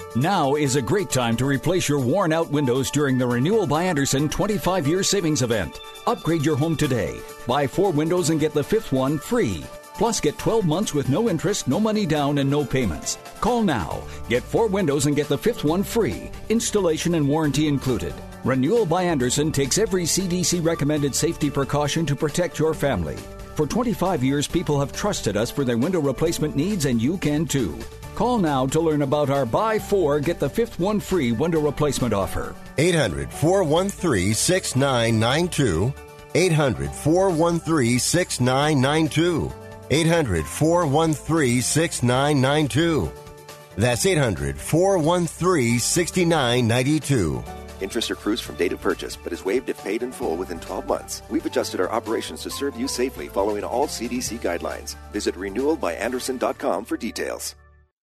Now is a great time to replace your worn-out windows during the Renewal by Andersen 25-year savings event. Upgrade your home today. Buy 4 windows and get the 5th one free. Plus, get 12 months with no interest, no money down, and no payments. Call now. Get 4 windows and get the 5th one free. Installation and warranty included. Renewal by Andersen takes every CDC-recommended safety precaution to protect your family. For 25 years, people have trusted us for their window replacement needs, and you can too. Call now to learn about our buy 4, get the 5th one free window replacement offer. 800-413-6992. 800-413-6992. 800-413-6992. That's 800-413-6992. Interest accrues from date of purchase, but is waived if paid in full within 12 months. We've adjusted our operations to serve you safely following all CDC guidelines. Visit renewalbyandersen.com for details.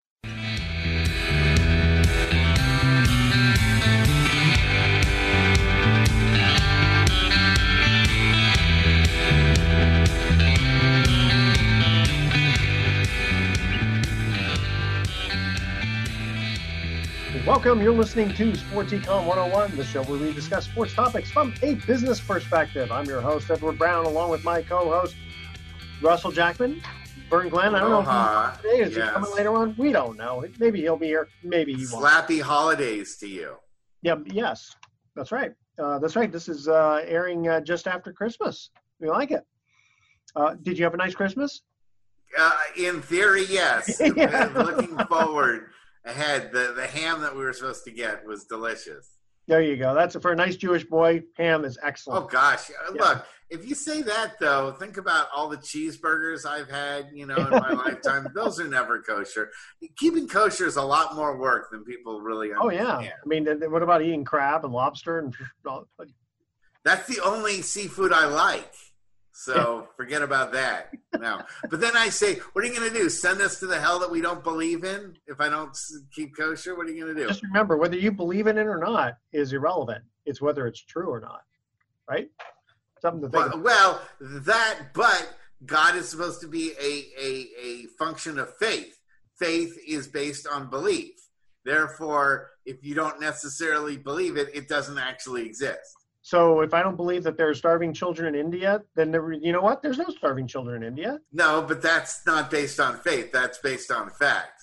Welcome. You're listening to Sports Econ 101, the show where we discuss sports topics from a business perspective. I'm your host, Edward Brown, along with my co-host, Russell Jackman. Vern Glenn, I don't know if he's today. Is he coming later on? We don't know. Maybe he'll be here. Maybe he won't. Slappy holidays to you. Yeah, yes. That's right. This is airing just after Christmas. We like it. Did you have a nice Christmas? In theory, yes. Yeah. Looking forward ahead, the ham that we were supposed to get was delicious. There you go. That's for a nice Jewish boy. Ham is excellent. Oh gosh, look! If you say that though, think about all the cheeseburgers I've had, in my lifetime. Those are never kosher. Keeping kosher is a lot more work than people really understand. Oh yeah. I mean, what about eating crab and lobster and? That's the only seafood I like. So forget about that. No. But then I say, what are you going to do? Send us to the hell that we don't believe in if I don't keep kosher? What are you going to do? Just remember, whether you believe in it or not is irrelevant. It's whether it's true or not. Right? Something to think about. Well, but God is supposed to be a function of faith. Faith is based on belief. Therefore, if you don't necessarily believe it, it doesn't actually exist. So if I don't believe that there are starving children in India, then you know what? There's no starving children in India. No, but that's not based on faith. That's based on fact.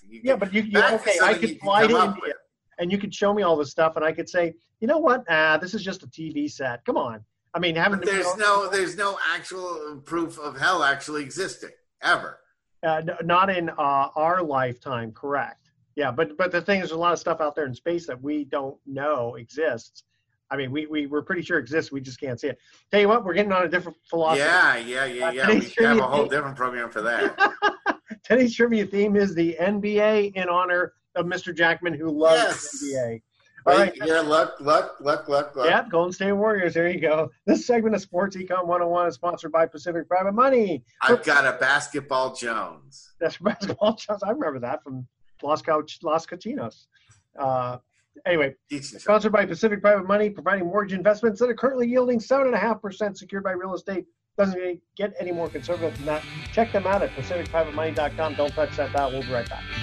I could fly to India, and you could show me all this stuff, and I could say, you know what? This is just a TV set. Come on. I mean, there's no actual proof of hell actually existing ever. Not in our lifetime, correct? Yeah, but the thing is, there's a lot of stuff out there in space that we don't know exists. I mean, we're pretty sure it exists. We just can't see it. Tell you what, we're getting on a different philosophy. Yeah. We have a whole different program for that. Today's trivia theme is the NBA in honor of Mr. Jackman, who loves the NBA. All right. Here, look. Yeah, Golden State Warriors. There you go. This segment of Sports Econ 101 is sponsored by Pacific Private Money. I've got a Basketball Jones. That's Basketball Jones. I remember that from Las Cocinas. Anyway, sponsored by Pacific Private Money, providing mortgage investments that are currently yielding 7.5% secured by real estate. Doesn't get any more conservative than that. Check them out at pacificprivatemoney.com. Don't touch that dial. We'll be right back.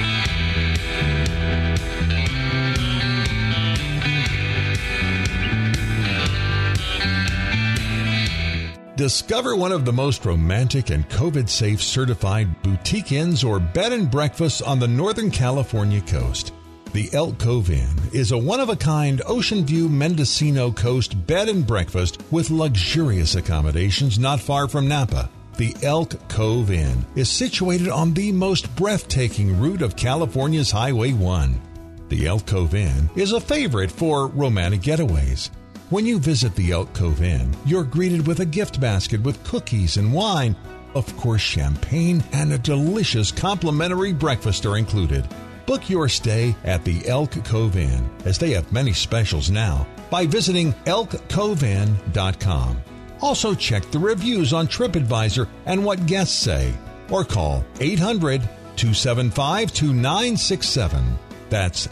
Discover one of the most romantic and COVID-safe certified boutique inns or bed and breakfasts on the Northern California coast. The Elk Cove Inn is a one-of-a-kind Ocean View Mendocino Coast bed and breakfast with luxurious accommodations not far from Napa. The Elk Cove Inn is situated on the most breathtaking route of California's Highway 1. The Elk Cove Inn is a favorite for romantic getaways. When you visit the Elk Cove Inn, you're greeted with a gift basket with cookies and wine. Of course, champagne and a delicious complimentary breakfast are included. Book your stay at the Elk Cove Inn, as they have many specials now, by visiting elkcoveinn.com. Also check the reviews on TripAdvisor and what guests say, or call 800-275-2967. That's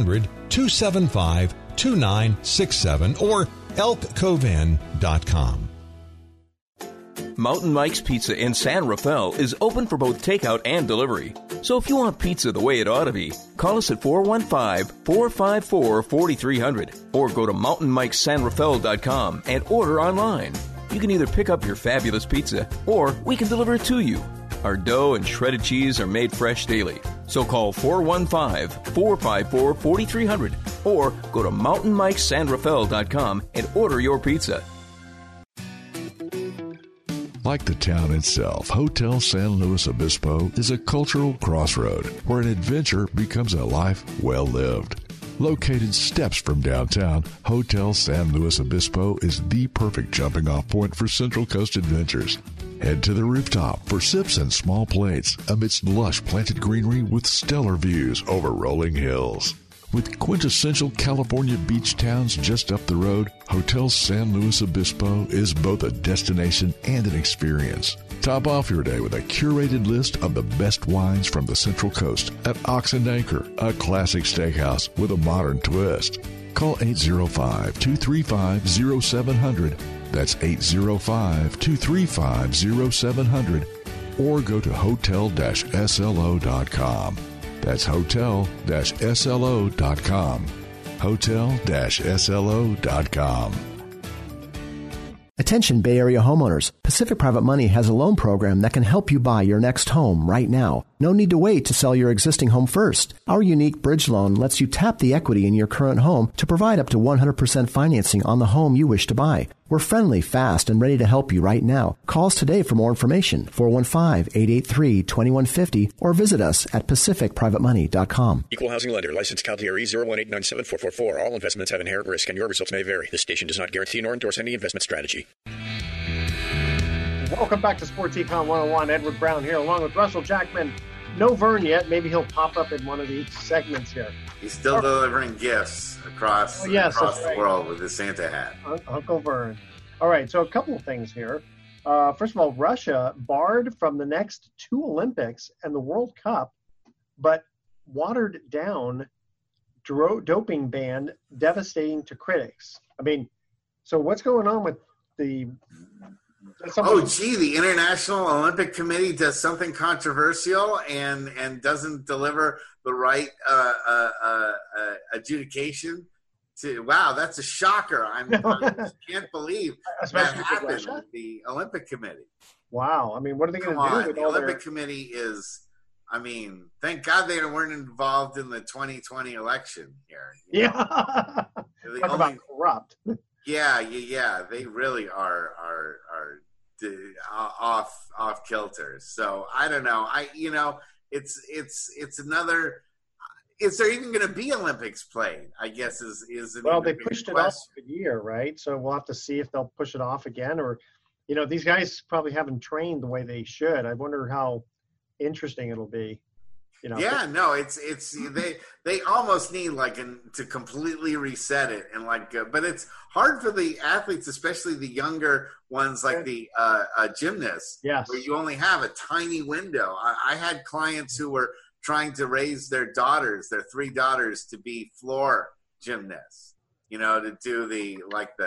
800-275-2967 or elkcoveinn.com. Mountain Mike's Pizza in San Rafael is open for both takeout and delivery. So if you want pizza the way it ought to be, call us at 415-454-4300 or go to mountainmikesanrafael.com and order online. You can either pick up your fabulous pizza or we can deliver it to you. Our dough and shredded cheese are made fresh daily. So call 415-454-4300 or go to mountainmikesanrafael.com and order your pizza. Like the town itself, Hotel San Luis Obispo is a cultural crossroad where an adventure becomes a life well lived. Located steps from downtown, Hotel San Luis Obispo is the perfect jumping-off point for Central Coast adventures. Head to the rooftop for sips and small plates amidst lush planted greenery with stellar views over rolling hills. With quintessential California beach towns just up the road, Hotel San Luis Obispo is both a destination and an experience. Top off your day with a curated list of the best wines from the Central Coast at Ox and Anchor, a classic steakhouse with a modern twist. Call 805-235-0700. That's 805-235-0700. Or go to hotel-slo.com. That's hotel-slo.com. Hotel-slo.com. Attention Bay Area homeowners. Pacific Private Money has a loan program that can help you buy your next home right now. No need to wait to sell your existing home first. Our unique bridge loan lets you tap the equity in your current home to provide up to 100% financing on the home you wish to buy. We're friendly, fast, and ready to help you right now. Call us today for more information, 415-883-2150, or visit us at pacificprivatemoney.com. Equal housing lender, licensed CalDRE 018974444. All investments have inherent risk and your results may vary. This station does not guarantee nor endorse any investment strategy. Welcome back to Sports Econ 101. Edward Brown here, along with Russell Jackman. No Vern yet. Maybe he'll pop up in one of these segments here. He's still delivering gifts across the world with his Santa hat. Uncle Vern. All right, so a couple of things here. First of all, Russia barred from the next 2 Olympics and the World Cup, but watered down doping ban, devastating to critics. I mean, so what's going on with the... the International Olympic Committee does something controversial and doesn't deliver the right adjudication to. Wow, that's a shocker. I can't believe that happened with the Olympic Committee. Wow. I mean, what are they going to do with the Olympic Committee is, I mean, thank God they weren't involved in the 2020 election here. Yeah. Talk about corrupt. Yeah. They really are off kilter. So I don't know. It's another. Is there even going to be Olympics played? I guess is well, they pushed it off a year, right? So we'll have to see if they'll push it off again, or these guys probably haven't trained the way they should. I wonder how interesting it'll be. It's they almost need to completely reset it and but it's hard for the athletes, especially the younger ones like the gymnasts, where you only have a tiny window. I had clients who were trying to raise their 3 daughters to be floor gymnasts, to do the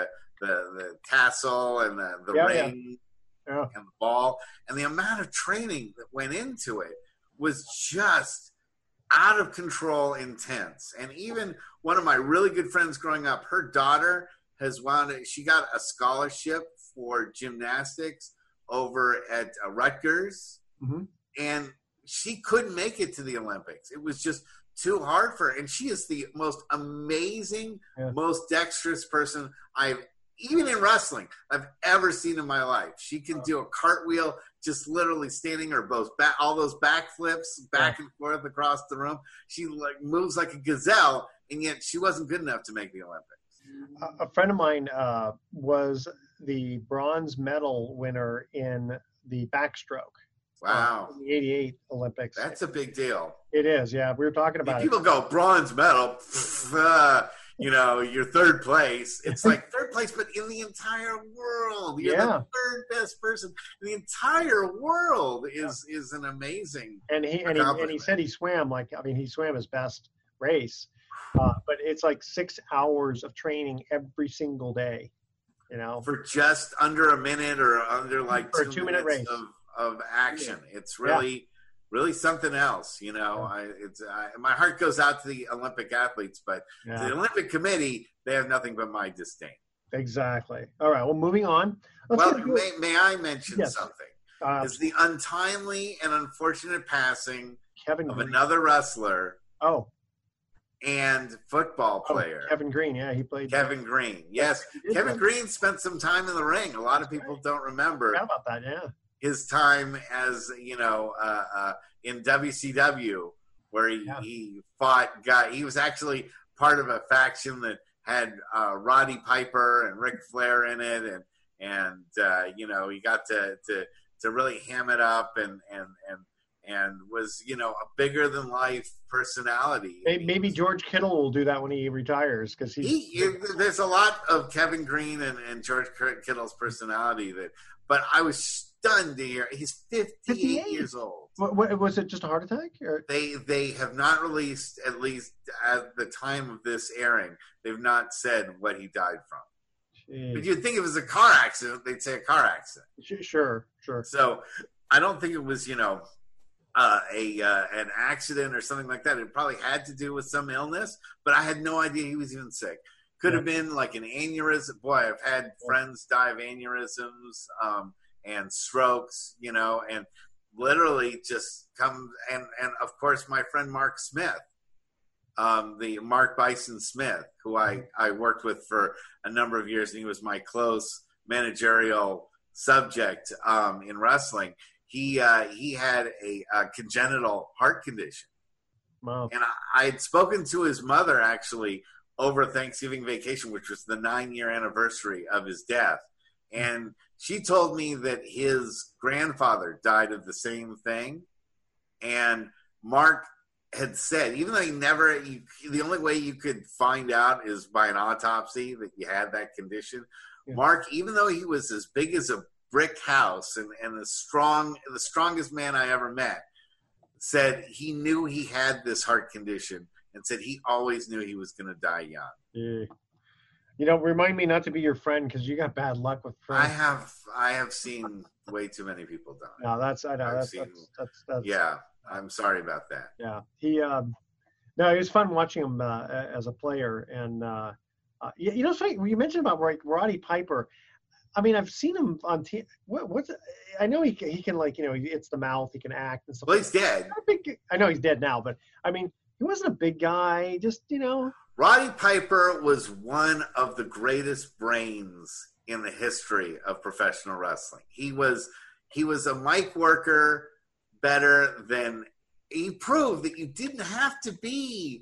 tassel and the ring and the ball, and the amount of training that went into it was just out of control intense. And even one of my really good friends growing up, her daughter she got a scholarship for gymnastics over at Rutgers, and she couldn't make it to the Olympics. It was just too hard for her. And she is the most amazing, most dexterous person even in wrestling, I've ever seen in my life. She can do a cartwheel, just literally standing or all those backflips back and forth across the room. She moves like a gazelle, and yet she wasn't good enough to make the Olympics. A friend of mine was the bronze medal winner in the backstroke. Wow. In the 88 Olympics. That's a big deal. It is, yeah. We were talking about people go, bronze medal, you're third place. It's like third place, but in the entire world. You're the third best person. The entire world is an amazing And he said he swam he swam his best race. But it's 6 hours of training every single day, For just under a minute or under for a 2 2-minute race of action. It's really really something else. My heart goes out to the Olympic athletes, but to the Olympic Committee, they have nothing but my disdain. Exactly. All right. Well, moving on. May I mention something? Is the untimely and unfortunate passing of another wrestler. Oh. And football player. Kevin Green, he played. Kevin Green, yes. Kevin Green spent some time in the ring. A lot of people don't remember. How about that, his time as, in WCW, where he fought he was actually part of a faction that had Roddy Piper and Ric Flair in it, and he got to really ham it up and was, a bigger than life personality. Maybe George Kittle will do that when he retires, because there's a lot of Kevin Green and George Kittle's personality but I was stunned to hear he's 58 years old. What was it? Just a heart attack? Or? They have not released, at least at the time of this airing, they've not said what he died from. Jeez. But you'd think if it was a car accident, they'd say a car accident. Sure. So I don't think it was, an accident or something like that. It probably had to do with some illness, but I had no idea he was even sick. Could have been like an aneurysm. Boy, I've had friends die of aneurysms and strokes, and literally just come. And of course, my friend Mark Smith, the Mark Bison Smith, who I worked with for a number of years, and he was my close managerial subject in wrestling. He had a congenital heart condition. Wow. And I had spoken to his mother actually over Thanksgiving vacation, which was the 9-year anniversary of his death. And she told me that his grandfather died of the same thing. And Mark had said, even though the only way you could find out is by an autopsy that you had that condition. Yeah. Mark, even though he was as big as a brick house and the strongest man I ever met, said he knew he had this heart condition and said he always knew he was going to die young. Yeah. Remind me not to be your friend, because you got bad luck with friends. I have seen way too many people die. No, that's yeah. I'm sorry about that. Yeah, it was fun watching him as a player, and so you mentioned about Roddy Piper. I mean, I've seen him on TV. I know he can it's the mouth, he can act and stuff. Well, he's dead. I know he's dead now, but I mean, he wasn't a big guy. Just Roddy Piper was one of the greatest brains in the history of professional wrestling. He was a mic worker better than he proved that you didn't have to be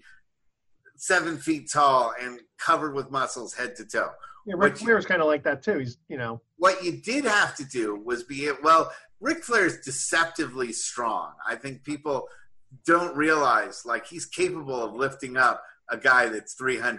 7 feet tall and covered with muscles head to toe. Yeah, Ric Flair was kind of like that too. He's What you did have to do was Ric Flair is deceptively strong. I think people don't realize he's capable of lifting up a guy that's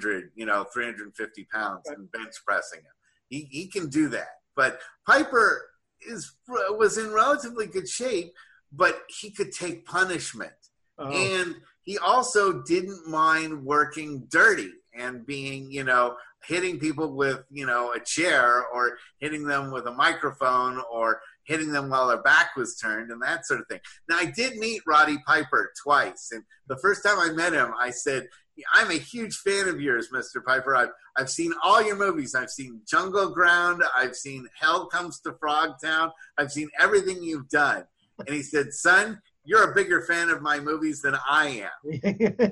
350 pounds and bench pressing him. He can do that. But Piper was in relatively good shape, but he could take punishment. Oh. And he also didn't mind working dirty and being, hitting people with, a chair, or hitting them with a microphone, or hitting them while their back was turned, and that sort of thing. Now, I did meet Roddy Piper twice, and the first time I met him, I said, I'm a huge fan of yours, Mr. Piper. I've seen all your movies. I've seen Jungle Ground. I've seen Hell Comes to Frogtown. I've seen everything you've done. And he said, son, you're a bigger fan of my movies than I am.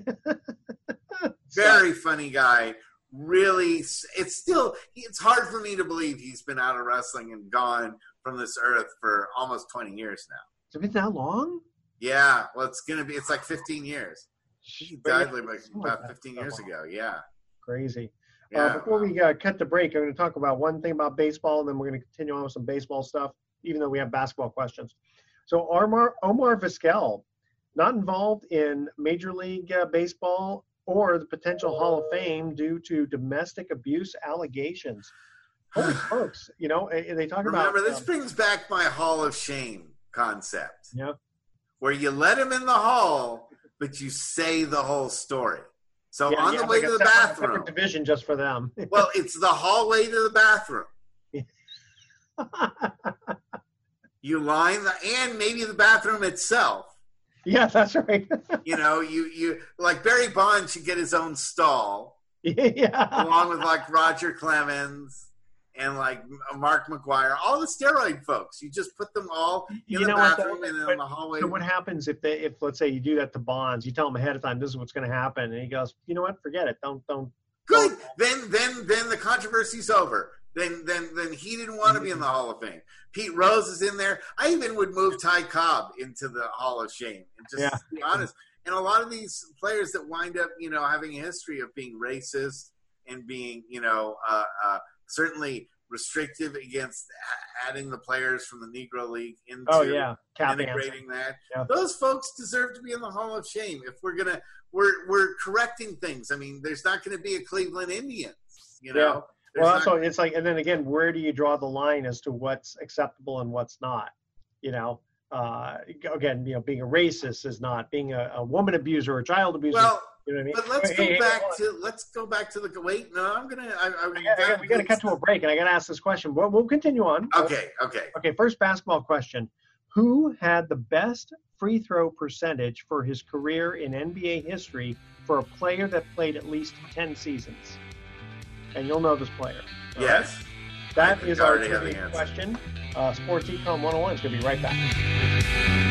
Very funny guy. Really, it's hard for me to believe he's been out of wrestling and gone from this earth for almost 20 years now. Has it been that long? Yeah. Well, it's like 15 years. He died about 15 years ago. Yeah. Crazy. Yeah. Before we cut the break, I'm going to talk about one thing about baseball, and then we're going to continue on with some baseball stuff, even though we have basketball questions. So Omar Vizquel, not involved in Major League Baseball or the potential Hall of Fame due to domestic abuse allegations. Holy smokes. They talk about... Remember, this brings back my Hall of Shame concept. Yeah. Where you let him in the hall, but you say the whole story. So on the way to the bathroom... Separate division just for them. Well, it's the hallway to the bathroom. You line and maybe the bathroom itself. Yeah, that's right. You like Barry Bonds should get his own stall. Yeah. Along with like Roger Clemens and like Mark McGuire, all the steroid folks. You just put them all in the bathroom and in the hallway. So what happens if let's say you do that to Bonds, you tell him ahead of time, this is what's going to happen, and he goes, you know what, forget it, don't. Good. Then the controversy's over. Then he didn't want to be in the Hall of Fame. Pete Rose is in there. I even would move Ty Cobb into the Hall of Shame, and just to be honest. And a lot of these players that wind up, having a history of being racist and being, certainly restrictive against adding the players from the Negro League into integrating that. Yeah. Those folks deserve to be in the Hall of Shame. If we're correcting things. I mean, there's not going to be a Cleveland Indians, Yeah. Well, so it's like, and then again, where do you draw the line as to what's acceptable and what's not? Again, being a racist is not, being a woman abuser or a child abuser. Well, you know what I mean? But let's go back to the wait. No, I'm gonna. We got to cut to a break, and I got to ask this question. We'll continue on. Okay. First basketball question: who had the best free throw percentage for his career in NBA history for a player that played at least 10 seasons? And you'll know this player. Yes. That is our question. Sports Econ 101 is going to be right back.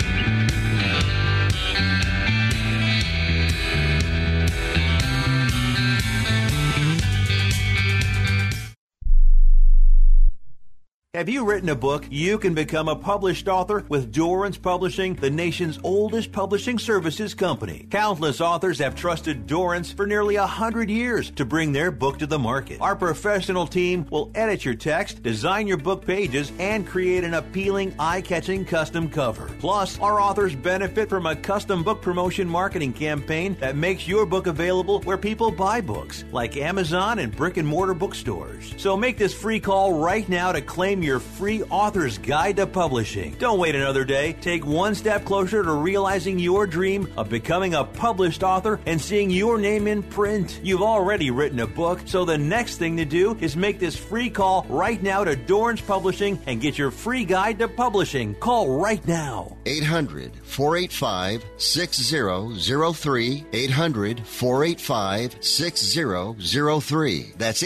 Have you written a book? You can become a published author with Dorrance Publishing, the nation's oldest publishing services company. Countless authors have trusted Dorrance for nearly 100 years to bring their book to the market. Our professional team will edit your text, design your book pages, and create an appealing, eye-catching custom cover. Plus, our authors benefit from a custom book promotion marketing campaign that makes your book available where people buy books, like Amazon and brick-and-mortar bookstores. So make this free call right now to claim your free author's guide to publishing. Don't wait another day. Take one step closer to realizing your dream of becoming a published author and seeing your name in print. You've already written a book, so the next thing to do is make this free call right now to Dorrance Publishing and get your free guide to publishing. Call right now. 800-485-6003. 800-485-6003. That's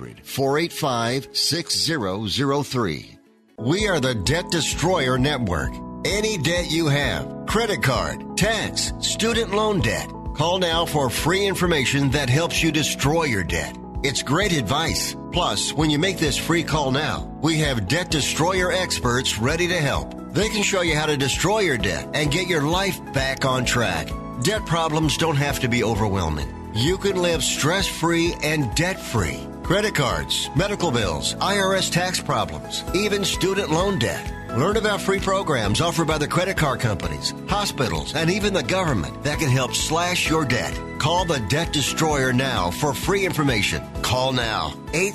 800-485-6003. We are the Debt Destroyer Network. Any debt you have, credit card, tax, student loan debt, call now for free information that helps you destroy your debt. It's great advice. Plus, when you make this free call now, we have Debt Destroyer experts ready to help. They can show you how to destroy your debt and get your life back on track. Debt problems don't have to be overwhelming. You can live stress-free and debt-free. Credit cards, medical bills, IRS tax problems, even student loan debt. Learn about free programs offered by the credit card companies, hospitals, and even the government that can help slash your debt. Call the Debt Destroyer now for free information. Call now.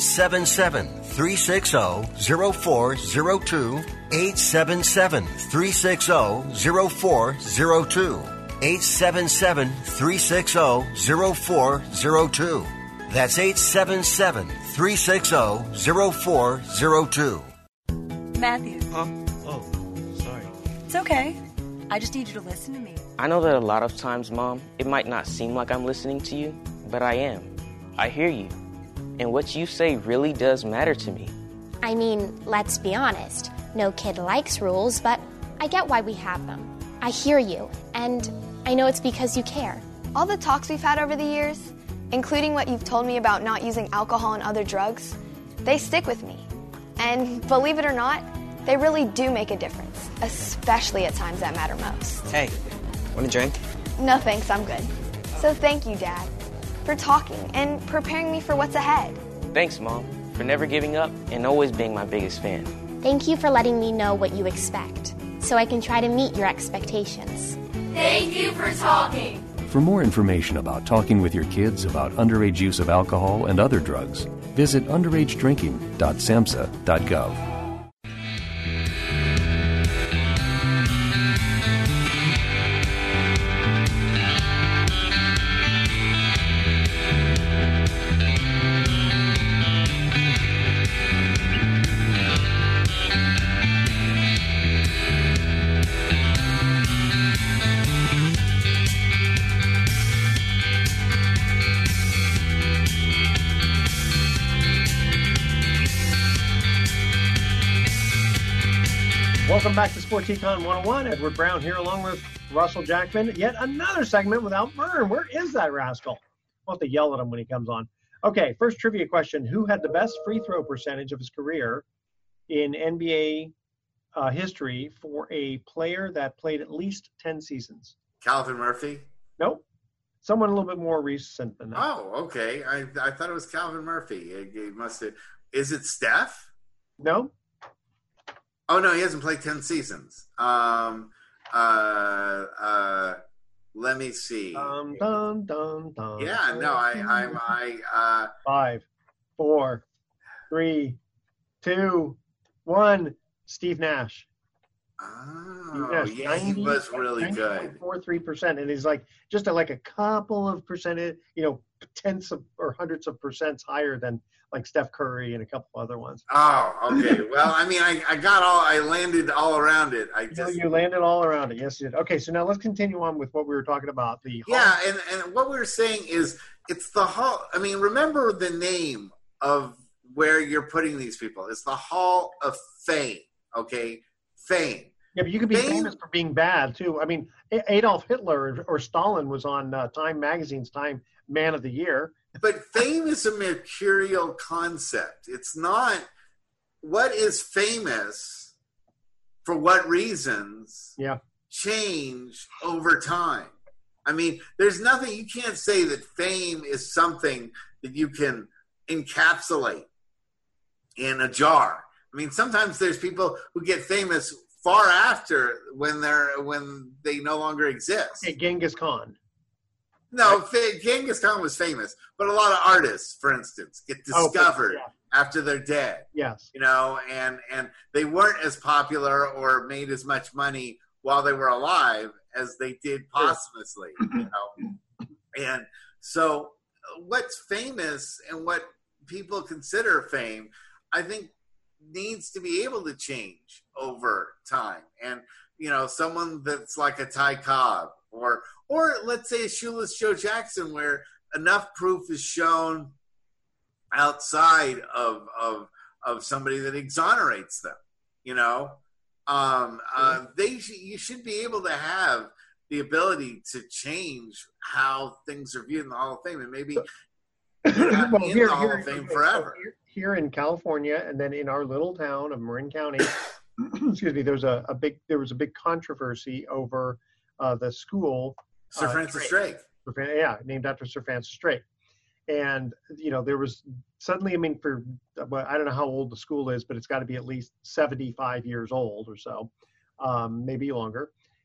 877-360-0402. 877-360-0402. 877-360-0402. That's 877-360-0402. Matthew. Huh? Oh, sorry. It's okay. I just need you to listen to me. I know that a lot of times, Mom, it might not seem like I'm listening to you, but I am. I hear you. And what you say really does matter to me. I mean, let's be honest. No kid likes rules, but I get why we have them. I hear you, and I know it's because you care. All the talks we've had over the years, including what you've told me about not using alcohol and other drugs, they stick with me. And believe it or not, they really do make a difference, especially at times that matter most. Hey, want a drink? No thanks, I'm good. So thank you, Dad, for talking and preparing me for what's ahead. Thanks, Mom, for never giving up and always being my biggest fan. Thank you for letting me know what you expect, so I can try to meet your expectations. Thank you for talking. For more information about talking with your kids about underage use of alcohol and other drugs, visit underagedrinking.samhsa.gov. Welcome back to Sports Econ 101. Edward Brown here along with Russell Jackman. Yet another segment without Vern. Where is that rascal? I'll have to yell at him when he comes on. Okay, first trivia question. Who had the best free throw percentage of his career in NBA history for a player that played at least 10 seasons? Calvin Murphy? Nope. Someone a little bit more recent than that. Oh, okay. I thought it was Calvin Murphy. He must have. Is it Steph? No. Oh no, he hasn't played 10 seasons. Let me see. Dun, dun, dun, Yeah, no, I 5, 4, 3, 2, 1. Steve Nash. Oh, yeah, he was really good. 43%, and he's like just like a couple of percentage, tenths of or hundreds of percents higher than like Steph Curry and a couple other ones. Oh, okay. Well, I mean, I landed all around it. You landed all around it. Yes, you did. Okay, so now let's continue on with what we were talking about. And what we were saying is it's the Hall. I mean, remember the name of where you're putting these people. It's the Hall of Fame. Okay, fame. Yeah, but you could be famous for being bad too. I mean, Adolf Hitler or Stalin was on Time Magazine's Time Man of the Year. But fame is a mercurial concept. It's not what is famous for what reasons change over time. I mean, there's nothing, you can't say that fame is something that you can encapsulate in a jar. I mean, sometimes there's people who get famous far after when they no longer exist. Hey, Genghis Khan. No, Genghis Khan was famous, but a lot of artists, for instance, get discovered after they're dead. Yes. And they weren't as popular or made as much money while they were alive as they did posthumously, And so what's famous and what people consider fame, I think, needs to be able to change over time. And, someone that's like a Ty Cobb or let's say a Shoeless Joe Jackson, where enough proof is shown outside of somebody that exonerates them, you should be able to have the ability to change how things are viewed in the Hall of Fame, and maybe the Hall of Fame forever. Here in California, and then in our little town of Marin County, excuse me, there was a big controversy over the school. Sir Francis Drake. Yeah, named after Sir Francis Drake. And, there was suddenly, I mean, I don't know how old the school is, but it's got to be at least 75 years old or so, maybe longer.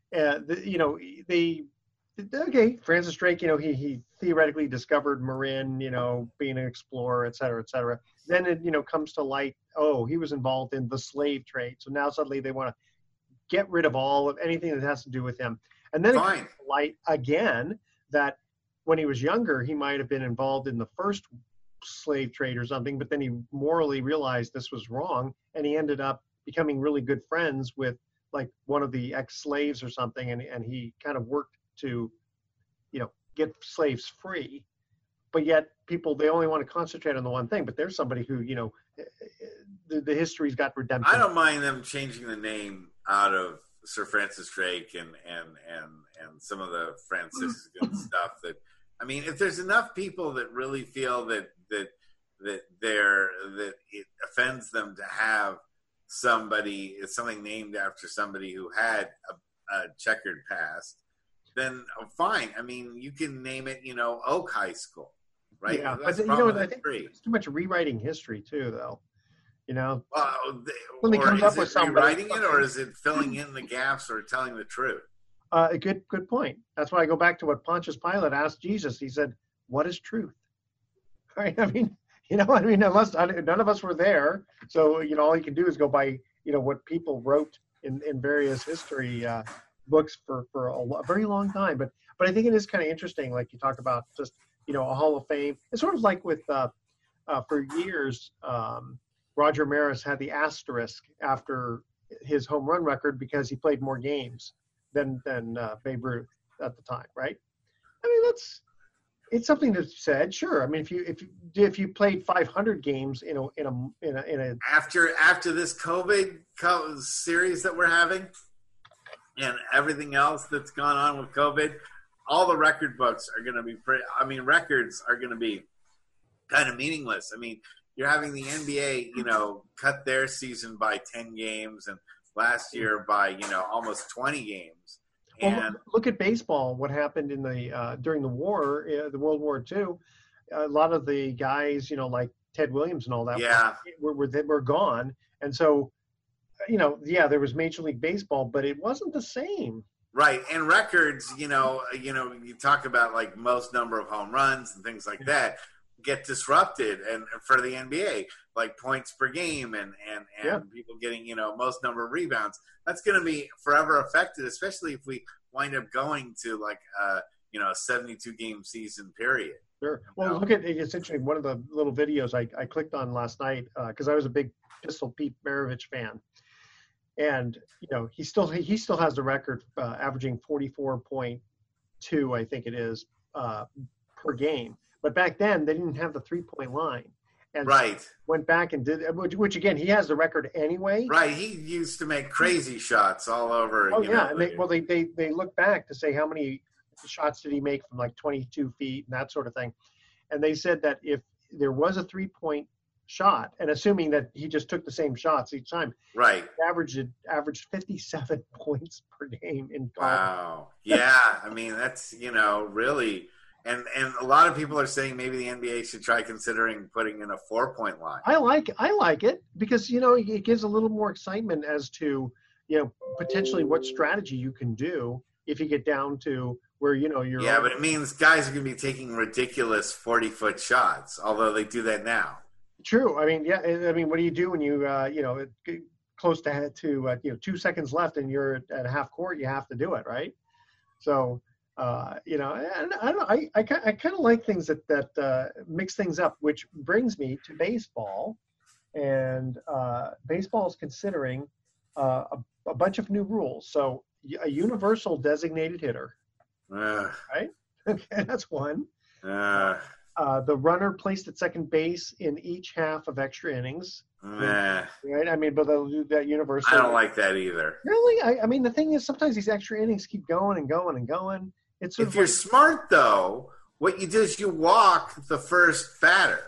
Francis Drake, he theoretically discovered Marin, being an explorer, et cetera, et cetera. Then it, comes to light, he was involved in the slave trade. So now suddenly they want to get rid of all of anything that has to do with him. And then it comes to light again that when he was younger, he might have been involved in the first slave trade or something, but then he morally realized this was wrong, and he ended up becoming really good friends with like one of the ex-slaves or something, and he kind of worked to, get slaves free. But yet people, they only want to concentrate on the one thing, but there's somebody who, the history's got redemption. I don't mind them changing the name out of Sir Francis Drake and some of the Franciscan stuff. That, I mean, if there's enough people that really feel that it offends them to have something named after somebody who had a checkered past, then fine. I mean, you can name it, Oak High School, right? Yeah, that's but I think it's too much rewriting history too, though. When they come up with rewriting it, or is it filling in the gaps or telling the truth? A good point. That's why I go back to what Pontius Pilate asked Jesus. He said, "What is truth?" Right? I mean, unless none of us were there, so all you can do is go by what people wrote in various history books for a very long time. But I think it is kind of interesting, like you talk about just a Hall of Fame. It's sort of like with for years. Roger Maris had the asterisk after his home run record because he played more games than Babe Ruth at the time, right? I mean, it's something that's said. Sure. I mean, if you played 500 games in a after this COVID series that we're having and everything else that's gone on with COVID, all the record books are going to be records are going to be kind of meaningless. I mean, you're having the NBA, cut their season by 10 games and last year by, almost 20 games. And well, look at baseball. What happened in the during the war, the World War II? A lot of the guys, like Ted Williams and all that, were gone. And so, there was Major League Baseball, but it wasn't the same. Right, and records, you talk about like most number of home runs and things like that get disrupted, and for the NBA, like points per game and people getting most number of rebounds. That's going to be forever affected, especially if we wind up going to like a 72 game season period. Sure. Well, look at it's interesting. One of the little videos I clicked on last night because I was a big Pistol Pete Maravich fan, and he still has the record averaging 44.2, I think it is, per game. But back then they didn't have the 3-point line. And went back and did, which again, he has the record anyway. Right, he used to make crazy shots all over. Oh yeah, and they look back to say how many shots did he make from like 22 feet and that sort of thing, and they said that if there was a 3-point shot, and assuming that he just took the same shots each time, right, averaged 57 points per game in college. Wow, yeah, I mean that's really. And a lot of people are saying maybe the NBA should try considering putting in a 4-point line. I like it because it gives a little more excitement as to potentially what strategy you can do if you get down to where you're. Yeah, but it means guys are going to be taking ridiculous 40-foot shots, although they do that now. True. I mean, yeah. I mean, what do you do when you close to 2 seconds left and you're at half court? You have to do it, right? So. And I kind of like things that mix things up, which brings me to baseball, and baseball is considering a bunch of new rules. So a universal designated hitter, right? Okay, that's one. The runner placed at second base in each half of extra innings. Right? I mean, but they'll do that universal. I don't like that either. Really? I mean, the thing is, sometimes these extra innings keep going and going and going. If you're smart, though, what you do is you walk the first batter.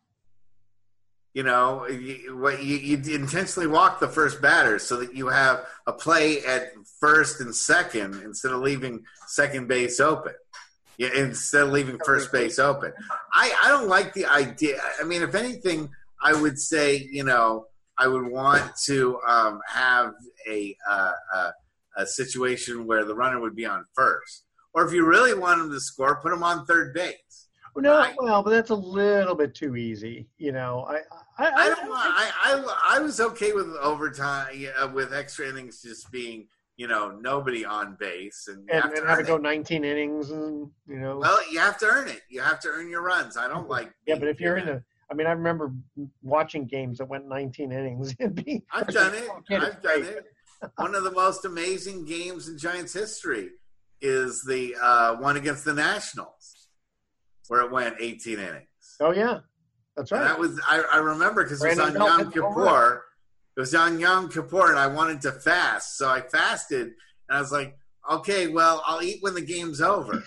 You intentionally walk the first batter so that you have a play at first and second instead of leaving second base open. Yeah, instead of leaving first base open. I don't like the idea. I mean, if anything, I would say, I would want to have a situation where the runner would be on first. Or if you really want him to score, put him on third base. Well, but that's a little bit too easy. I was okay with overtime, with extra innings just being, nobody on base, and have to go 19 innings, and Well, you have to earn it. You have to earn your runs. I don't like. Yeah, but if you're I remember watching games that went 19 innings. I've done it. One of the most amazing games in Giants history is the one against the Nationals, where it went 18 innings. Oh yeah, that's right. And that was I remember because it was on Yom Kippur. It was on Yom Kippur, and I wanted to fast, so I fasted, and I was like, "Okay, well, I'll eat when the game's over."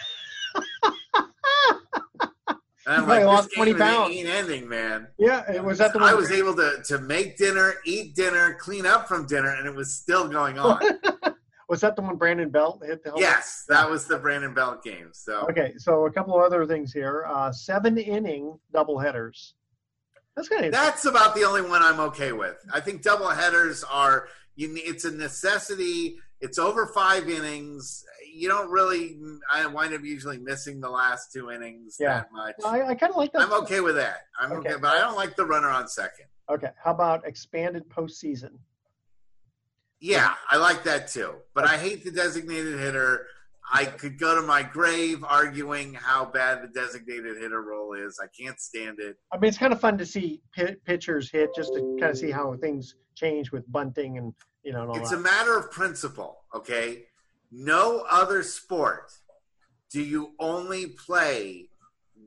And I'm like, lost this 20 game pounds. Ain't ending, man. Yeah, it was that the one. I was able to make dinner, eat dinner, clean up from dinner, and it was still going on. Was that the one Brandon Belt hit the helmet? Yes, that was the Brandon Belt game. So okay, so a couple of other things here. 7-inning doubleheaders. That's about the only one I'm okay with. I think doubleheaders are it's a necessity. It's over 5 innings. You don't really. I wind up usually missing the last 2 innings that much. I kind of like that. I'm okay with that. I'm okay, but I don't like the runner on second. Okay, how about expanded postseason? Yeah, I like that too. But I hate the designated hitter. I could go to my grave arguing how bad the designated hitter role is. I can't stand it. I mean, it's kind of fun to see pitchers hit just to kind of see how things change with bunting and and all It's that. a matter of principle, okay? No other sport do you only play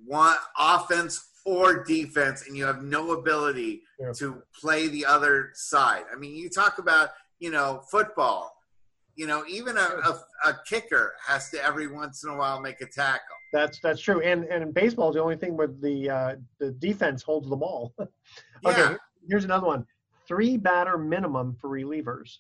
want offense or defense, and you have no ability to play the other side. I mean, you talk about, football. Even a kicker has to every once in a while make a tackle. That's true. And in baseball, the only thing where the defense holds the ball. Okay, here's another one. 3 batter minimum for relievers.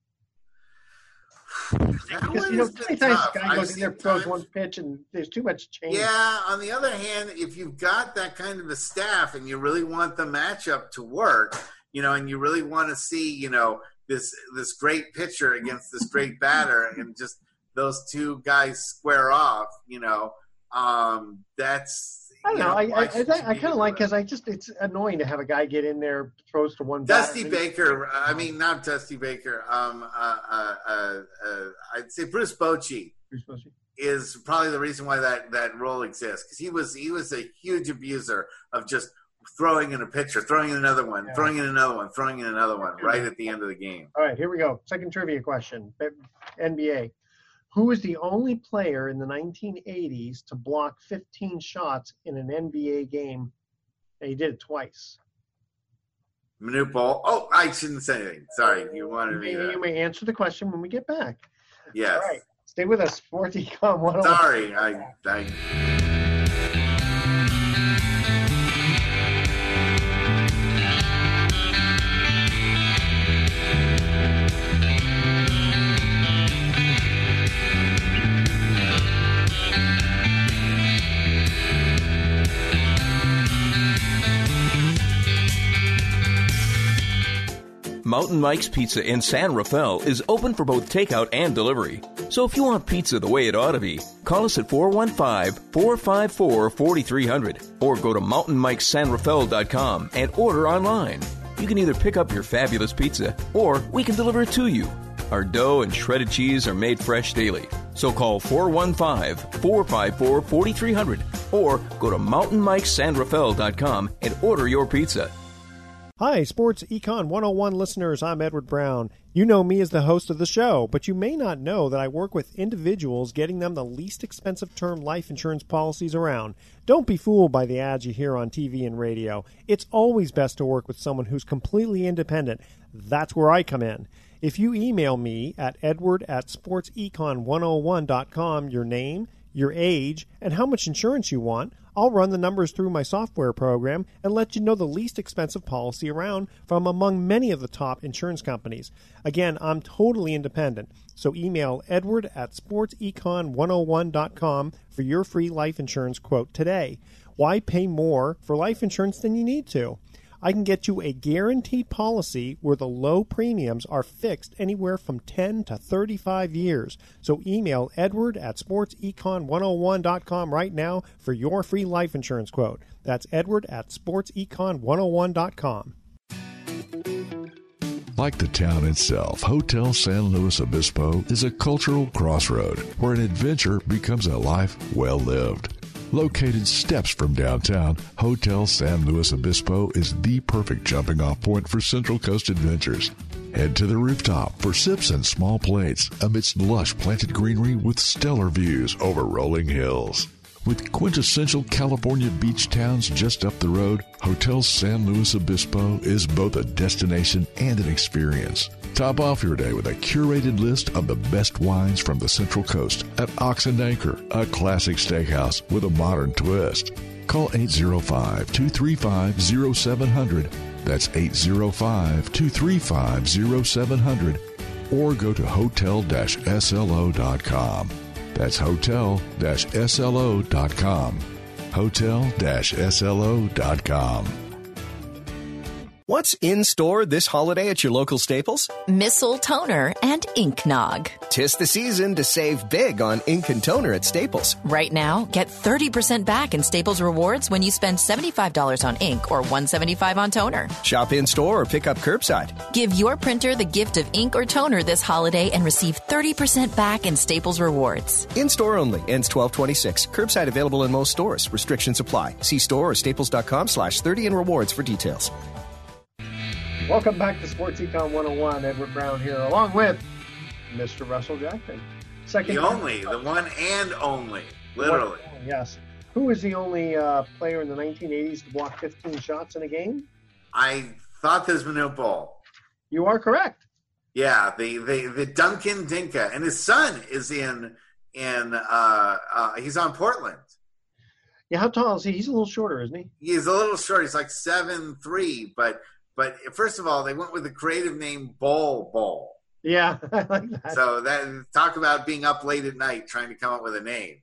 Because, many times the guy goes in there, throws one pitch, and there's too much change. Yeah, on the other hand, if you've got that kind of a staff and you really want the matchup to work, and you really want to see, this great pitcher against this great batter and just those two guys square off, that's... I don't know. I kind of like, because it's annoying to have a guy get in there, throws to one Dusty Baker. I mean, not Dusty Baker. I'd say Bruce Bochy is probably the reason why that role exists, because he was a huge abuser of just throwing in a pitcher, throwing in another one, throwing in another one, throwing in another one, right at the end of the game. All right, here we go. Second trivia question. NBA. Who was the only player in the 1980s to block 15 shots in an NBA game? And he did it twice. Manute Bol. Oh, I shouldn't say anything. Sorry, you wanted me to... You may answer the question when we get back. Yes. All right, stay with us. Sports Econ 101. Sorry, I Mountain Mike's Pizza in San Rafael is open for both takeout and delivery. So if you want pizza the way it ought to be, call us at 415-454-4300 or go to mountainmikesanrafael.com and order online. You can either pick up your fabulous pizza or we can deliver it to you. Our dough and shredded cheese are made fresh daily. So call 415-454-4300 or go to mountainmikesanrafael.com and order your pizza. Hi, Sports Econ 101 listeners. I'm Edward Brown. You know me as the host of the show, but you may not know that I work with individuals getting them the least expensive term life insurance policies around. Don't be fooled by the ads you hear on TV and radio. It's always best to work with someone who's completely independent. That's where I come in. If you email me at edward@sportsecon101.com your name, your age, and how much insurance you want, I'll run the numbers through my software program and let you know the least expensive policy around from among many of the top insurance companies. Again, I'm totally independent, so email edward@sportsecon101.com for your free life insurance quote today. Why pay more for life insurance than you need to? I can get you a guaranteed policy where the low premiums are fixed anywhere from 10 to 35 years. So email edward@sportsecon101.com right now for your free life insurance quote. That's edward@sportsecon101.com. Like the town itself, Hotel San Luis Obispo is a cultural crossroad where an adventure becomes a life well lived. Located steps from downtown, Hotel San Luis Obispo is the perfect jumping-off point for Central Coast adventures. Head to the rooftop for sips and small plates amidst lush planted greenery with stellar views over rolling hills. With quintessential California beach towns just up the road, Hotel San Luis Obispo is both a destination and an experience. Top off your day with a curated list of the best wines from the Central Coast at Ox and Anchor, a classic steakhouse with a modern twist. Call 805-235-0700. That's 805-235-0700. Or go to hotel-slo.com. That's hotel-slo.com. Hotel-slo.com. What's in store this holiday at your local Staples? Missile Toner and Ink Nog. 'Tis the season to save big on ink and toner at Staples. Right now, get 30% back in Staples Rewards when you spend $75 on ink or $175 on toner. Shop in-store or pick up curbside. Give your printer the gift of ink or toner this holiday and receive 30% back in Staples Rewards. In-store only. Ends 12/26. Curbside available in most stores. Restrictions apply. See store or staples.com/30 in rewards for details. Welcome back to Sports Econ 101. Edward Brown here, along with Mr. Russell Jackson. The one and only, literally. Yes. Who was the only player in the 1980s to block 15 shots in a game? I thought this was Manute Bol. You are correct. Yeah, the Duncan Dinka, and his son is he's on Portland. Yeah, how tall is he? He's a little shorter, isn't he? He's a little short. He's like 7'3", but first of all, they went with the creative name Bol. Yeah, I like that. So that talk about being up late at night trying to come up with a name.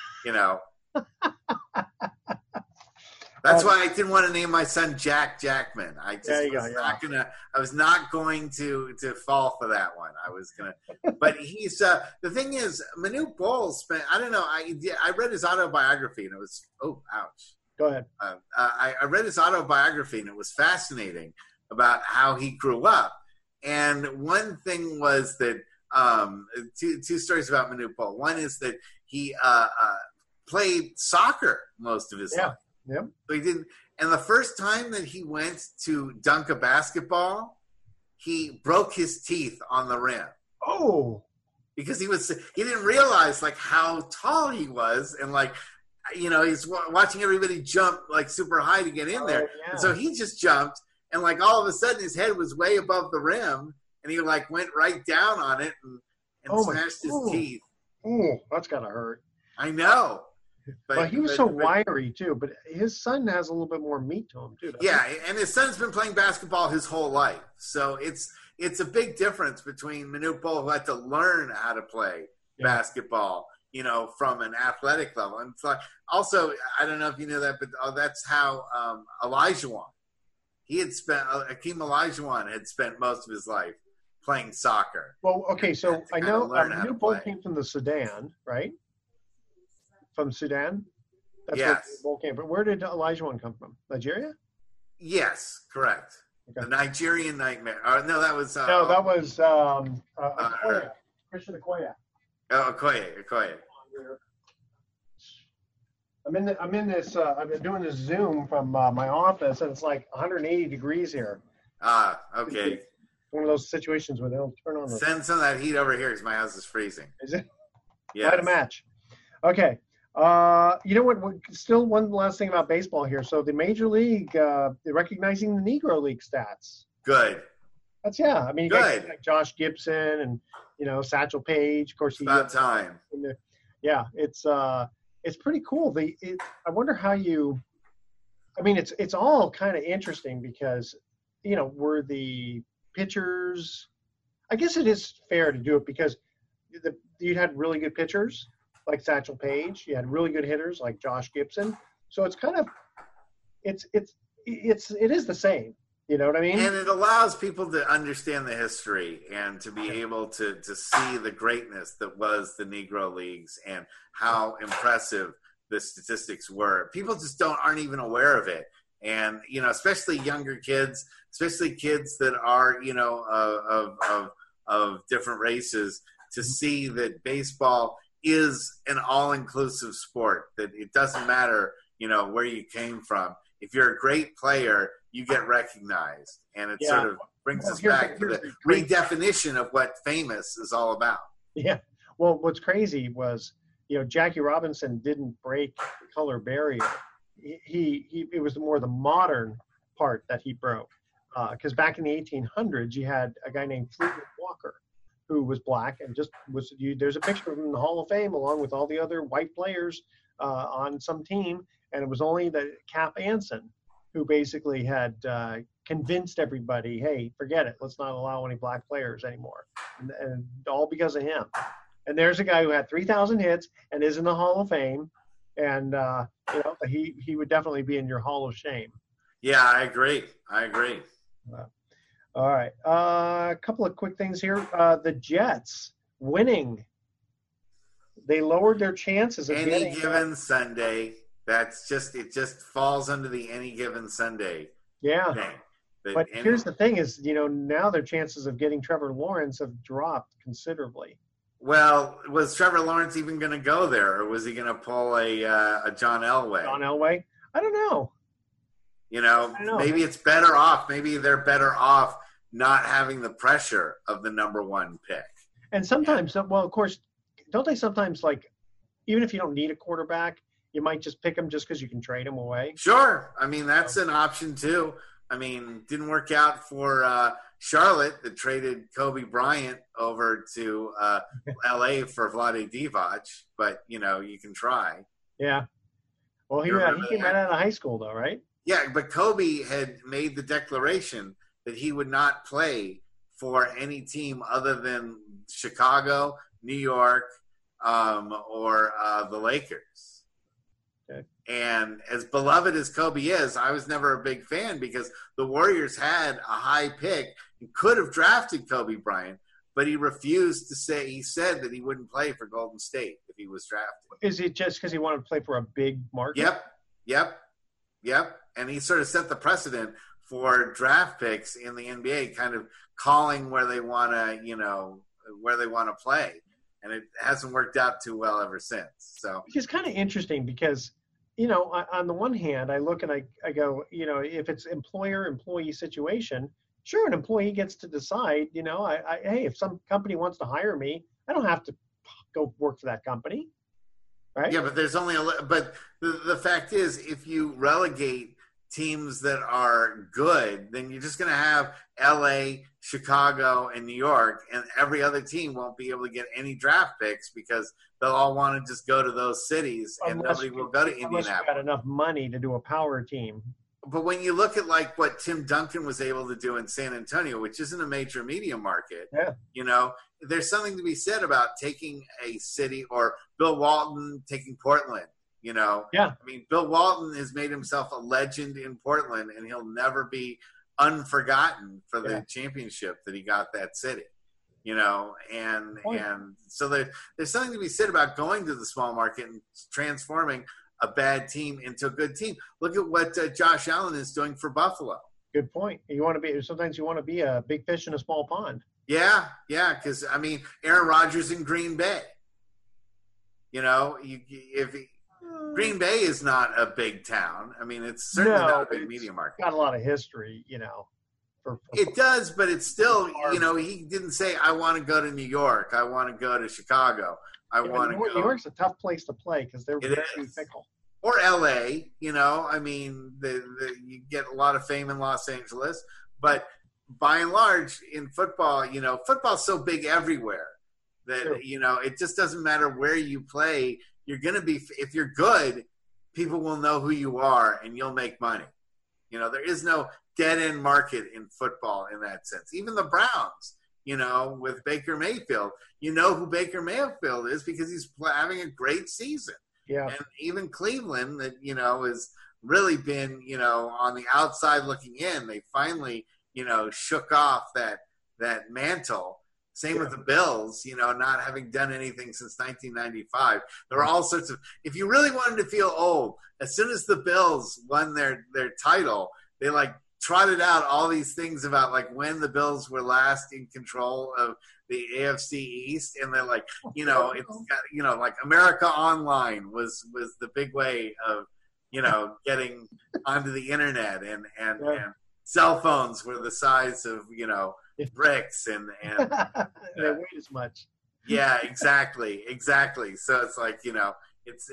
That's why I didn't want to name my son Jack Jackman. I was not going to fall for that one. I was gonna, but he's the thing is, Manute Bol spent. I don't know. I read his autobiography and it was ouch. Go ahead. I read his autobiography and it was fascinating about how he grew up. And one thing was that two stories about Manute Bol. One is that he played soccer most of his life. Yep. So he didn't. And the first time that he went to dunk a basketball, he broke his teeth on the rim. Oh, because he didn't realize like how tall he was, and like, he's watching everybody jump like super high to get in there. Yeah. And so he just jumped, and like all of a sudden his head was way above the rim, and he like went right down on it and smashed his teeth. Oh, that's gotta hurt. I know. But he was so wiry too. But his son has a little bit more meat to him too. Yeah, and his son's been playing basketball his whole life, so it's a big difference between Manute Bol, who had to learn how to play basketball, from an athletic level. And it's like, also, I don't know if you know that, but that's how Olajuwon. He had spent Hakeem Olajuwon had spent most of his life playing soccer. Well, okay, so I know Manute Bol came from the Sudan, right? From Sudan? That's where Bol came from. Where did Olajuwon come from? Nigeria? Yes, correct. Okay. The Nigerian Nightmare. No, that was... Okoye. Christian Okoye. Oh, Okoye. I'm in this. I've been doing this Zoom from my office, and it's like 180 degrees here. Okay. It's one of those situations where they'll turn on. Send some of that heat over here because my house is freezing. Is it? Yeah. Quite a match. Okay. You know what? Still, one last thing about baseball here. So the Major League, they're recognizing the Negro League stats. Good. That's I mean, you got like Josh Gibson and Satchel Paige. Of course, about time. Yeah, it's pretty cool. I wonder how you. I mean, it's all kind of interesting because were the pitchers. I guess it is fair to do it because you had really good pitchers like Satchel Paige. You had really good hitters like Josh Gibson. So it's kind of it is the same. You know what I mean? And it allows people to understand the history and to be able to see the greatness that was the Negro Leagues and how impressive the statistics were. People just aren't even aware of it. And, especially younger kids, especially kids that are, of different races, to see that baseball is an all-inclusive sport, that it doesn't matter, where you came from. If you're a great player, you get recognized. And it sort of brings us back to the redefinition of what famous is all about. Yeah. Well, what's crazy was, Jackie Robinson didn't break the color barrier. It was more the modern part that he broke. Because back in the 1800s, you had a guy named Fleetwood Walker, who was black and there's a picture of him in the Hall of Fame along with all the other white players on some team. And it was only the Cap Anson who basically had convinced everybody, hey, forget it. Let's not allow any black players anymore. And all because of him. And there's a guy who had 3,000 hits and is in the Hall of Fame. And, he would definitely be in your Hall of Shame. Yeah, I agree. All right. A couple of quick things here. The Jets winning. They lowered their chances of any given Sunday. It just falls under the any given Sunday. Yeah. But here's the thing is, now their chances of getting Trevor Lawrence have dropped considerably. Well, was Trevor Lawrence even going to go there, or was he going to pull a John Elway? John Elway? I don't know. Maybe it's better off. Maybe they're better off not having the pressure of the number one pick. And sometimes, well, of course, don't they sometimes, like, even if you don't need a quarterback, you might just pick him just because you can trade him away. Sure. I mean, that's an option too. I mean, didn't work out for Charlotte that traded Kobe Bryant over to L.A. for Vlade Divac, but, you can try. Yeah. Well, he came right out of high school, though, right? Yeah, but Kobe had made the declaration that he would not play for any team other than Chicago, New York, or the Lakers. Okay. And as beloved as Kobe is, I was never a big fan because the Warriors had a high pick and could have drafted Kobe Bryant, but he refused to say. He said that he wouldn't play for Golden State if he was drafted. Is it just because he wanted to play for a big market? Yep. And he sort of set the precedent for draft picks in the NBA, kind of calling where they want to play. And it hasn't worked out too well ever since. So it's kind of interesting because, on the one hand, I look and I go, if it's employer-employee situation, sure, an employee gets to decide, hey, if some company wants to hire me, I don't have to go work for that company, right? Yeah, but there's only but the fact is, if you relegate teams that are good, then you're just going to have L.A., Chicago, and New York, and every other team won't be able to get any draft picks because they'll all want to just go to those cities, and nobody will go to Indianapolis. Unless you got enough money to do a power team. But when you look at like what Tim Duncan was able to do in San Antonio, which isn't a major media market, there's something to be said about taking a city, or Bill Walton taking Portland. I mean, Bill Walton has made himself a legend in Portland, and he'll never be unforgotten for the championship that he got that city. And so there's something to be said about going to the small market and transforming a bad team into a good team. Look at what Josh Allen is doing for Buffalo. Good point. Sometimes you want to be a big fish in a small pond. Yeah, because I mean, Aaron Rodgers in Green Bay. Green Bay is not a big town. I mean, it's certainly not a big media market. Got a lot of history, It does, but it's still, he didn't say, I want to go to New York. I want to go to Chicago. New York's a tough place to play because they're very fickle. Or L.A., I mean, you get a lot of fame in Los Angeles. But by and large, in football, football's so big everywhere that, it just doesn't matter where you play. You're going to be – if you're good, people will know who you are and you'll make money. There is no dead-end market in football in that sense. Even the Browns, with Baker Mayfield, who Baker Mayfield is because he's having a great season. Yeah. And even Cleveland that, has really been, on the outside looking in. They finally, shook off that mantle. Same with the Bills, not having done anything since 1995. There were all sorts of – if you really wanted to feel old, as soon as the Bills won their title, they, trotted out all these things about, when the Bills were last in control of the AFC East. And they're like, America Online was the big way of, getting onto the Internet. And cell phones were the size of, bricks and they weigh as much. Yeah, exactly. So it's it's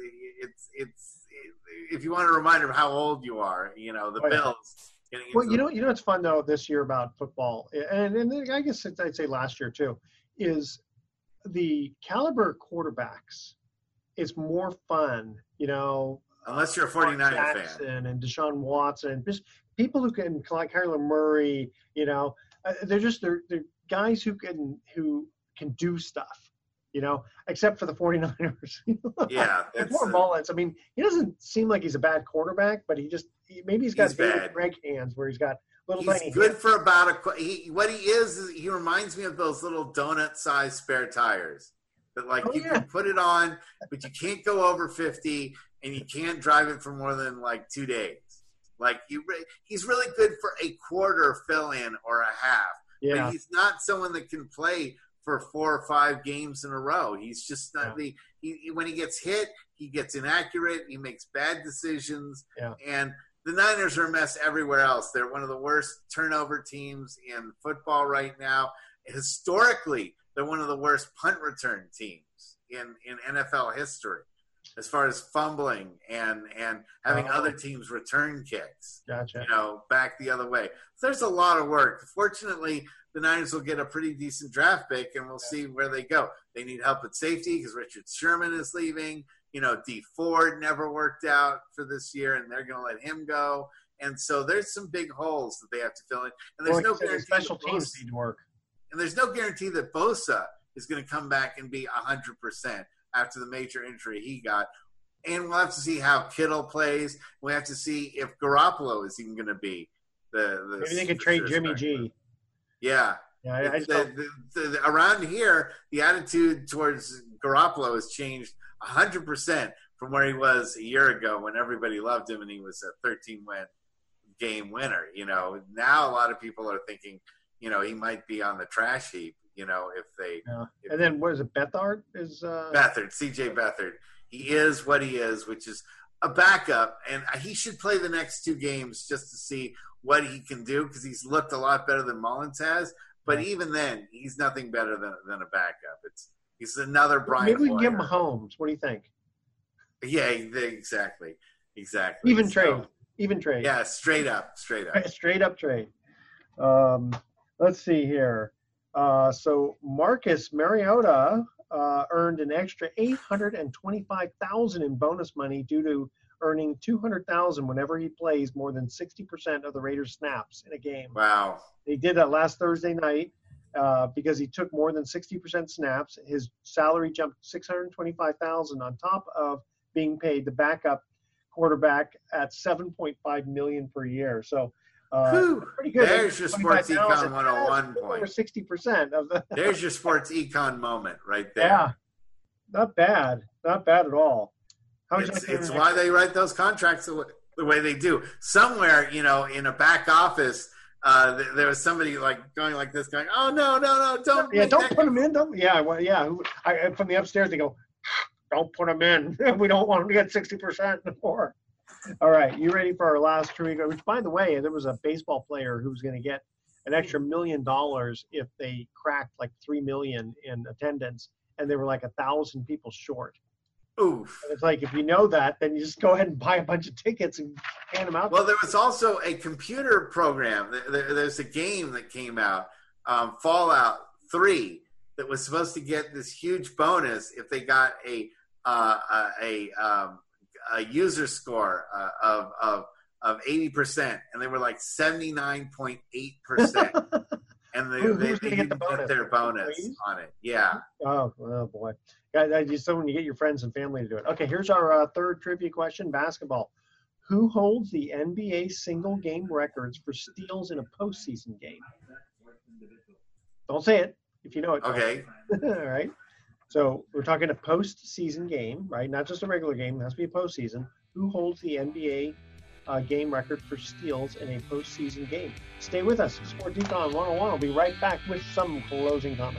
if you want a reminder of how old you are, Bills. Well, what's fun though this year about football, and I guess I'd say last year too, is the caliber quarterbacks is more fun. Unless you're a 49er fan and Deshaun Watson, just people who can, like Kyler Murray, they're guys who can do stuff, except for the 49ers. Yeah. Poor Mullins. I mean, he doesn't seem like he's a bad quarterback, but maybe he's got David Gregg hands where he's got little tiny good hands. For about what he is he reminds me of those little donut-sized spare tires that can put it on, but you can't go over 50 and you can't drive it for more than 2 days. He's really good for a quarter fill-in or a half. Yeah. But he's not someone that can play for 4 or 5 games in a row. He's just not when he gets hit, he gets inaccurate. He makes bad decisions. Yeah. And the Niners are a mess everywhere else. They're one of the worst turnover teams in football right now. Historically, they're one of the worst punt return teams in NFL history. as far as fumbling and having other teams return kicks. Gotcha. Back the other way. So there's a lot of work. Fortunately, the Niners will get a pretty decent draft pick, and we'll see where they go. They need help at safety because Richard Sherman is leaving. D Ford never worked out for this year, and they're going to let him go. And so there's some big holes that they have to fill in. And there's no guarantee special teams need to work. And there's no guarantee that Bosa is going to come back and be 100% after the major injury he got. And we'll have to see how Kittle plays. We have to see if Garoppolo is even going to be the maybe they could trade Jimmy G. Yeah. Around here, the attitude towards Garoppolo has changed 100% from where he was a year ago when everybody loved him and he was a 13-win game winner. Now a lot of people are thinking, he might be on the trash heap, if they – And then what is it, Beathard? Beathard, C.J. Beathard. He is what he is, which is a backup, and he should play the next 2 games just to see what he can do because he's looked a lot better than Mullins has. But even then, he's nothing better than a backup. He's another Brian Maybe we can Hoyer. give him Mahomes. What do you think? Yeah, exactly. Even trade. Yeah, straight up. Straight up trade. Let's see here. So Marcus Mariota earned an extra $825,000 in bonus money due to earning $200,000 whenever he plays more than 60% of the Raiders' snaps in a game. Wow. He did that last Thursday night because he took more than 60% snaps. His salary jumped $625,000 on top of being paid the backup quarterback at $7.5 million per year. So pretty good. There's your sports econ 101 point. Over 60% of the. There's your sports econ moment right there. Yeah, not bad at all. It's why they write those contracts the way they do. Somewhere, in a back office, there was somebody going like this, going, "Oh no, don't put him in." From the upstairs, they go, "Don't put him in. We don't want him to get 60% more." All right, you ready for our last trivia? Which, by the way, there was a baseball player who was going to get an extra $1 million if they cracked 3 million in attendance, and they were 1,000 people short. Oof. And it's if you know that, then you just go ahead and buy a bunch of tickets and hand them out. Well, there was also a computer program. There's a game that came out, Fallout 3, that was supposed to get this huge bonus if they got a user score of 80%, and they were 79.8%. And they didn't get their bonus on it. Yeah. Oh boy. Just so when you get your friends and family to do it. Okay, here's our third trivia question, basketball. Who holds the NBA single game records for steals in a postseason game? Don't say it if you know it. Okay. All right. So we're talking a postseason game, right? Not just a regular game. It has to be a postseason. Who holds the NBA game record for steals in a postseason game? Stay with us. Sports Econ 101. I'll be right back with some closing comments.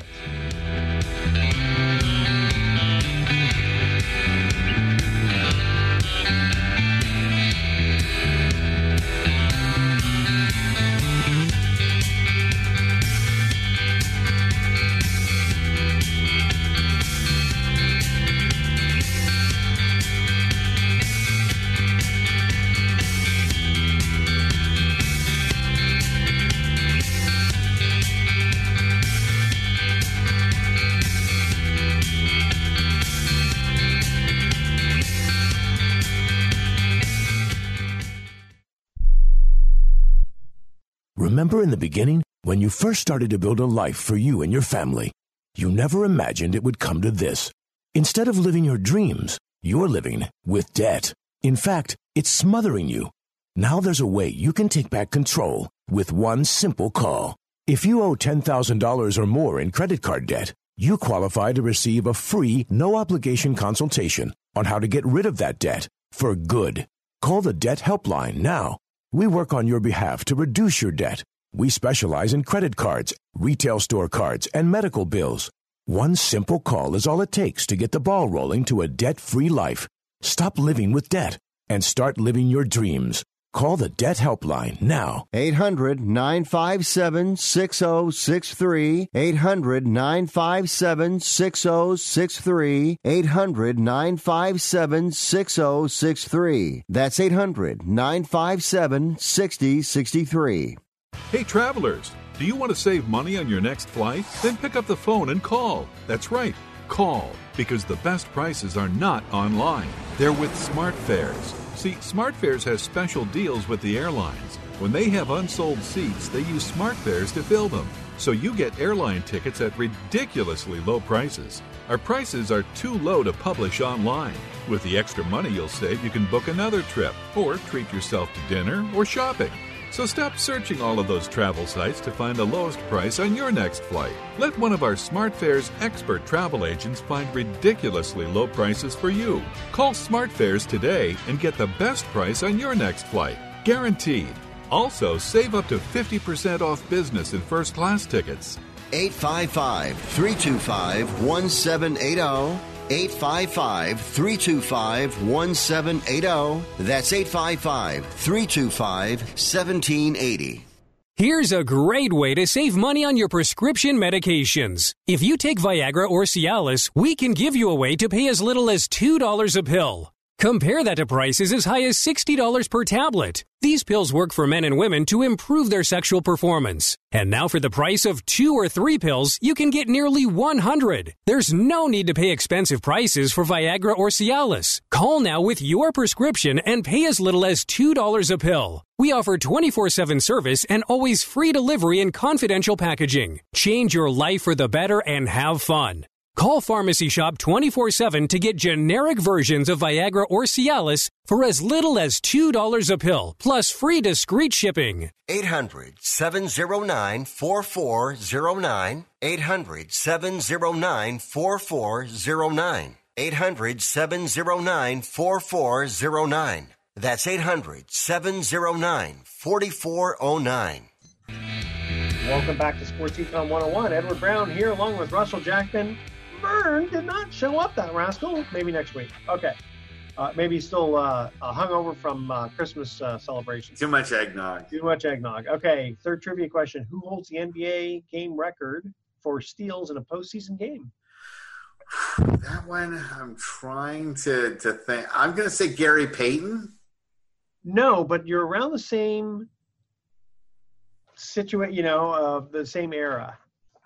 Remember in the beginning, when you first started to build a life for you and your family, you never imagined it would come to this. Instead of living your dreams, you're living with debt. In fact, it's smothering you. Now there's a way you can take back control with one simple call. If you owe $10,000 or more in credit card debt, you qualify to receive a free, no-obligation consultation on how to get rid of that debt for good. Call the Debt Helpline now. We work on your behalf to reduce your debt. We specialize in credit cards, retail store cards, and medical bills. One simple call is all it takes to get the ball rolling to a debt-free life. Stop living with debt and start living your dreams. Call the Debt Helpline now. 800-957-6063. 800-957-6063. 800-957-6063. That's 800-957-6063. Hey, travelers, do you want to save money on your next flight? Then pick up the phone and call. That's right, call, because the best prices are not online. They're with SmartFares. See, SmartFares has special deals with the airlines. When they have unsold seats, they use SmartFares to fill them. So you get airline tickets at ridiculously low prices. Our prices are too low to publish online. With the extra money you'll save, you can book another trip or treat yourself to dinner or shopping. So stop searching all of those travel sites to find the lowest price on your next flight. Let one of our SmartFares expert travel agents find ridiculously low prices for you. Call SmartFares today and get the best price on your next flight. Guaranteed. Also, save up to 50% off business and first class tickets. 855-325-1780. 855-325-1780. That's 855-325-1780. Here's a great way to save money on your prescription medications. If you take Viagra or Cialis, we can give you a way to pay as little as $2 a pill. Compare that to prices as high as $60 per tablet. These pills work for men and women to improve their sexual performance. And now for the price of 2 or 3 pills, you can get nearly 100. There's no need to pay expensive prices for Viagra or Cialis. Call now with your prescription and pay as little as $2 a pill. We offer 24/7 service and always free delivery and confidential packaging. Change your life for the better and have fun. Call Pharmacy Shop 24/7 to get generic versions of Viagra or Cialis for as little as $2 a pill, plus free discreet shipping. 800-709-4409. 800-709-4409. 800-709-4409. That's 800-709-4409. Welcome back to Sports Econ 101. Edward Brown here along with Russell Jackman. Vern did not show up, that rascal. Maybe next week. Okay. Maybe he's still hungover from Christmas celebrations. Too much eggnog. Too much eggnog. Okay, third trivia question. Who holds the NBA game record for steals in a postseason game? That one, I'm trying to think. I'm going to say Gary Payton. No, but you're around the same situation, the same era.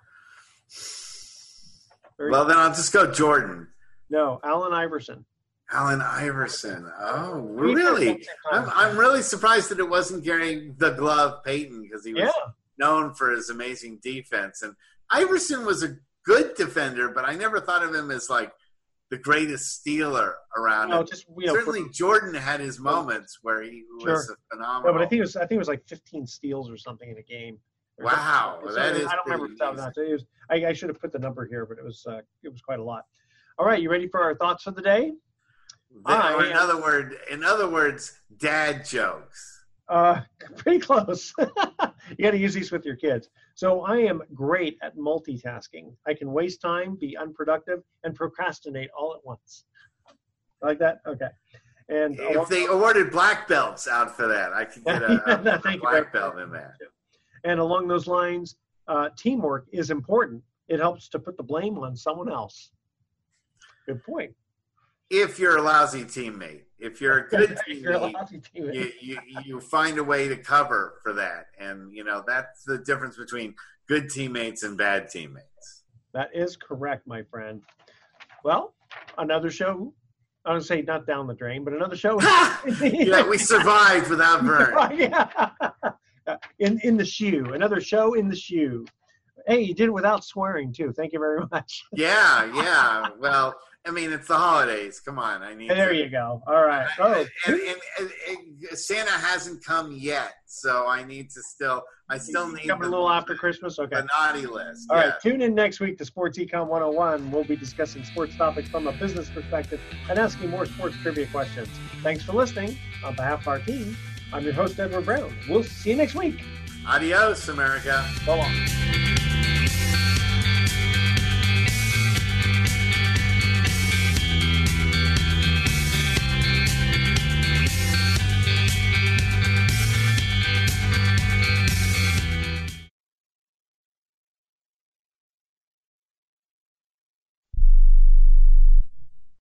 Well, then I'll just go Jordan. No, Allen Iverson. Allen Iverson. Oh, really? I'm really surprised that it wasn't Gary the Glove Payton, because he was known for his amazing defense. And Iverson was a good defender, but I never thought of him as like the greatest stealer around. No, certainly Jordan had his moments where he was phenomenal. No, but I think it was like 15 steals or something in a game. Wow, that is. I don't remember that. I should have put the number here, but it was quite a lot. All right, you ready for our thoughts for the day? In other words, dad jokes. Pretty close. You got to use these with your kids. So I am great at multitasking. I can waste time, be unproductive, and procrastinate all at once. Like that? Okay. And if they awarded black belts out for that, I could get a black belt in there. And along those lines, teamwork is important. It helps to put the blame on someone else. Good point. If you're a lousy teammate, if you're a good teammate, you find a way to cover for that. And, that's the difference between good teammates and bad teammates. That is correct, my friend. Well, another show. I would say not down the drain, but another show. Yeah, we survived without Vern. Yeah. In the shoe. Another show in the shoe. Hey, you did it without swearing, too. Thank you very much. Yeah. Well, I mean, it's the holidays. Come on. There you go. All right. And Santa hasn't come yet, so I need to I still need coming a little after Christmas? Okay. The naughty list. All right. Tune in next week to Sports Econ 101. We'll be discussing sports topics from a business perspective and asking more sports trivia questions. Thanks for listening. On behalf of our team, I'm your host, Edward Brown. We'll see you next week. Adios, America. So long.